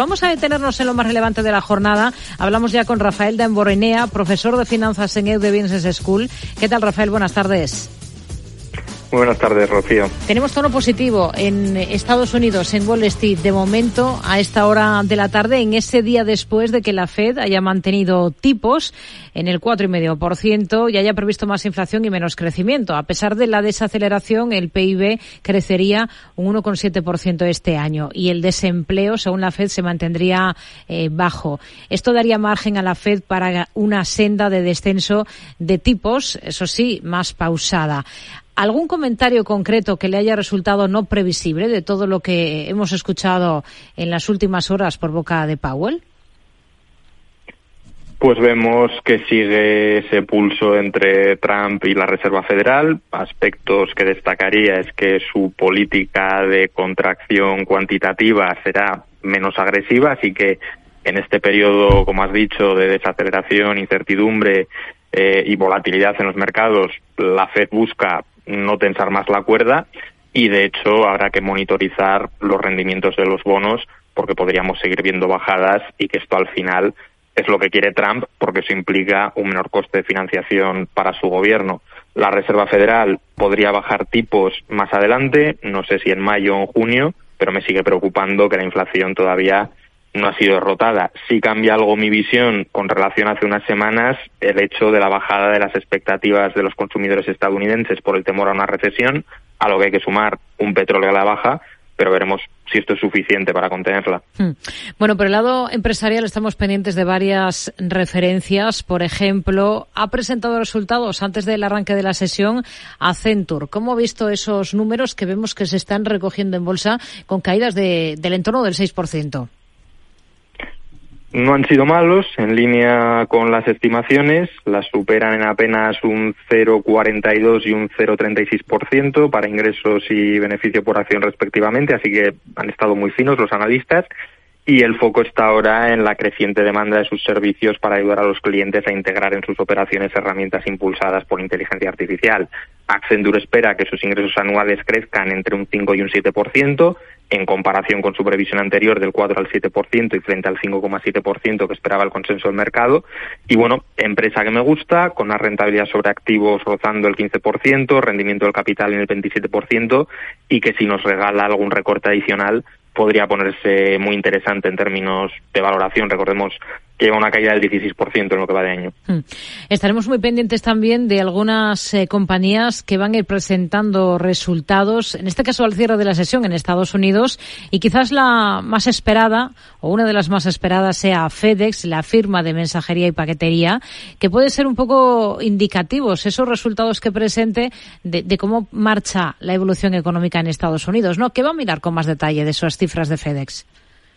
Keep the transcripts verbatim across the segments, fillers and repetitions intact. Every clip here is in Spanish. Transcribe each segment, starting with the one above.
vamos a detenernos en lo más relevante de la jornada. Hablamos ya con Rafael Damborenea, profesor de finanzas en EUDE Business School. ¿Qué tal, Rafael? Buenas tardes. Muy buenas tardes, Rocío. Tenemos tono positivo en Estados Unidos, en Wall Street, de momento, a esta hora de la tarde, en ese día después de que la Fed haya mantenido tipos en el cuatro coma cinco por ciento y haya previsto más inflación y menos crecimiento. A pesar de la desaceleración, el P I B crecería un uno coma siete por ciento este año y el desempleo, según la Fed, se mantendría eh, bajo. Esto daría margen a la Fed para una senda de descenso de tipos, eso sí, más pausada. ¿Algún comentario concreto que le haya resultado no previsible de todo lo que hemos escuchado en las últimas horas por boca de Powell? Pues vemos que sigue ese pulso entre Trump y la Reserva Federal. Aspectos que destacaría es que su política de contracción cuantitativa será menos agresiva, así que en este periodo, como has dicho, de desaceleración, incertidumbre eh, y volatilidad en los mercados, la Fed busca no tensar más la cuerda y, de hecho, habrá que monitorizar los rendimientos de los bonos porque podríamos seguir viendo bajadas y que esto al final es lo que quiere Trump porque eso implica un menor coste de financiación para su gobierno. La Reserva Federal podría bajar tipos más adelante, no sé si en mayo o en junio, pero me sigue preocupando que la inflación todavía no ha sido derrotada. Sí cambia algo mi visión con relación a hace unas semanas el hecho de la bajada de las expectativas de los consumidores estadounidenses por el temor a una recesión, a lo que hay que sumar un petróleo a la baja, pero veremos si esto es suficiente para contenerla. Hmm. Bueno, por el lado empresarial estamos pendientes de varias referencias. Por ejemplo, ha presentado resultados antes del arranque de la sesión Accenture. ¿Cómo ha visto esos números que vemos que se están recogiendo en bolsa con caídas de, del entorno del seis por ciento? No han sido malos, en línea con las estimaciones, las superan en apenas un cero coma cuarenta y dos y un cero coma treinta y seis por ciento para ingresos y beneficio por acción respectivamente, así que han estado muy finos los analistas y el foco está ahora en la creciente demanda de sus servicios para ayudar a los clientes a integrar en sus operaciones herramientas impulsadas por inteligencia artificial. Accenture espera que sus ingresos anuales crezcan entre un cinco y un siete por ciento, en comparación con su previsión anterior del cuatro al siete por ciento y frente al cinco coma siete por ciento que esperaba el consenso del mercado. Y bueno, empresa que me gusta, con una rentabilidad sobre activos rozando el quince por ciento, rendimiento del capital en el veintisiete por ciento y que si nos regala algún recorte adicional podría ponerse muy interesante en términos de valoración. Recordemos que lleva una caída del dieciséis por ciento en lo que va de año. Hmm. Estaremos muy pendientes también de algunas eh, compañías que van a ir presentando resultados, en este caso al cierre de la sesión en Estados Unidos, y quizás la más esperada, o una de las más esperadas, sea FedEx, la firma de mensajería y paquetería, que puede ser un poco indicativos esos resultados que presente de, de cómo marcha la evolución económica en Estados Unidos, ¿no? ¿Qué va a mirar con más detalle de esas cifras de FedEx?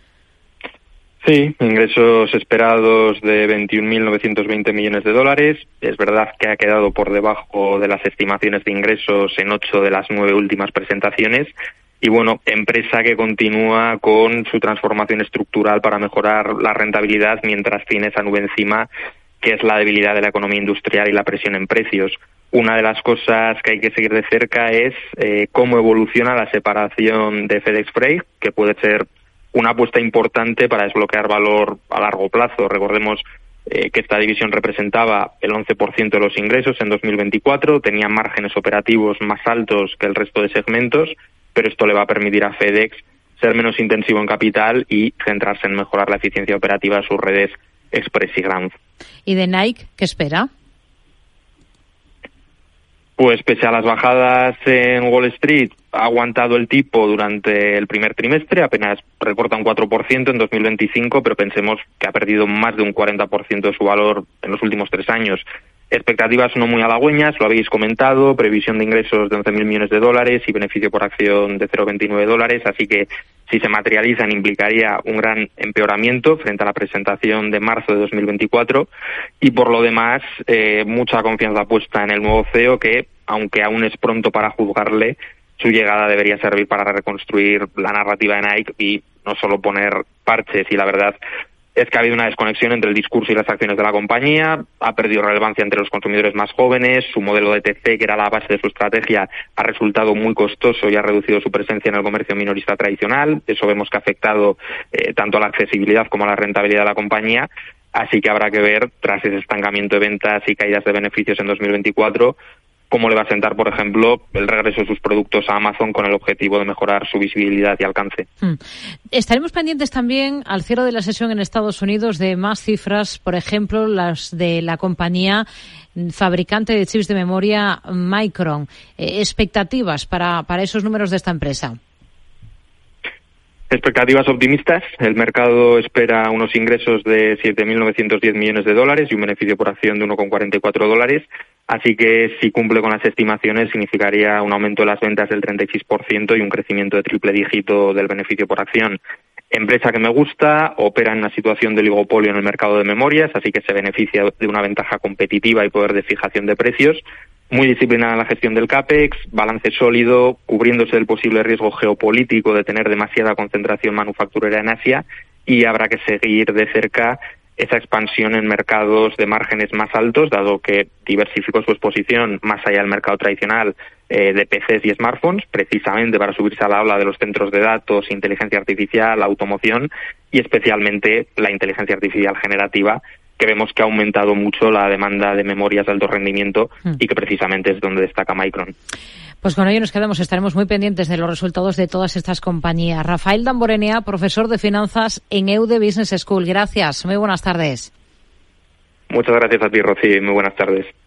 Sí, ingresos esperados de veintiún mil novecientos veinte millones de dólares. Es verdad que ha quedado por debajo de las estimaciones de ingresos en ocho de las nueve últimas presentaciones. Y bueno, empresa que continúa con su transformación estructural para mejorar la rentabilidad mientras tiene esa nube encima, que es la debilidad de la economía industrial y la presión en precios. Una de las cosas que hay que seguir de cerca es eh, cómo evoluciona la separación de FedEx Freight, que puede ser una apuesta importante para desbloquear valor a largo plazo. Recordemos eh, que esta división representaba el once por ciento de los ingresos en dos mil veinticuatro, tenía márgenes operativos más altos que el resto de segmentos, pero esto le va a permitir a FedEx ser menos intensivo en capital y centrarse en mejorar la eficiencia operativa de sus redes Express y Ground. ¿Y de Nike qué espera? Pues pese a las bajadas en Wall Street, ha aguantado el tipo durante el primer trimestre, apenas recorta un cuatro por ciento en dos mil veinticinco, pero pensemos que ha perdido más de un cuarenta por ciento de su valor en los últimos tres años. Expectativas no muy halagüeñas, lo habéis comentado, previsión de ingresos de once mil millones de dólares y beneficio por acción de cero coma veintinueve dólares, así que si se materializan implicaría un gran empeoramiento frente a la presentación de marzo de dos mil veinticuatro y por lo demás eh, mucha confianza puesta en el nuevo C E O que, aunque aún es pronto para juzgarle, su llegada debería servir para reconstruir la narrativa de Nike y no solo poner parches y la verdad es que ha habido una desconexión entre el discurso y las acciones de la compañía, ha perdido relevancia entre los consumidores más jóvenes, su modelo de T C, que era la base de su estrategia, ha resultado muy costoso y ha reducido su presencia en el comercio minorista tradicional. Eso vemos que ha afectado eh, tanto a la accesibilidad como a la rentabilidad de la compañía. Así que habrá que ver, tras ese estancamiento de ventas y caídas de beneficios en dos mil veinticuatro, cómo le va a sentar, por ejemplo, el regreso de sus productos a Amazon con el objetivo de mejorar su visibilidad y alcance. Hmm. Estaremos pendientes también, al cierre de la sesión en Estados Unidos, de más cifras, por ejemplo, las de la compañía fabricante de chips de memoria Micron. Eh, expectativas para, para esos números de esta empresa. Expectativas optimistas. El mercado espera unos ingresos de siete mil novecientos diez millones de dólares y un beneficio por acción de uno coma cuarenta y cuatro dólares. Así que, si cumple con las estimaciones, significaría un aumento de las ventas del treinta y seis por ciento y un crecimiento de triple dígito del beneficio por acción. Empresa que me gusta, opera en una situación de oligopolio en el mercado de memorias, así que se beneficia de una ventaja competitiva y poder de fijación de precios. Muy disciplinada en la gestión del CAPEX, balance sólido, cubriéndose del posible riesgo geopolítico de tener demasiada concentración manufacturera en Asia, y habrá que seguir de cerca esa expansión en mercados de márgenes más altos, dado que diversificó su exposición más allá del mercado tradicional eh, de P Cs y smartphones, precisamente para subirse a la ola de los centros de datos, inteligencia artificial, automoción y especialmente la inteligencia artificial generativa, que vemos que ha aumentado mucho la demanda de memorias de alto rendimiento y que precisamente es donde destaca Micron. Pues con ello nos quedamos, estaremos muy pendientes de los resultados de todas estas compañías. Rafael Damborenea, profesor de finanzas en E U D E Business School. Gracias, muy buenas tardes. Muchas gracias a ti, Rocío, y muy buenas tardes.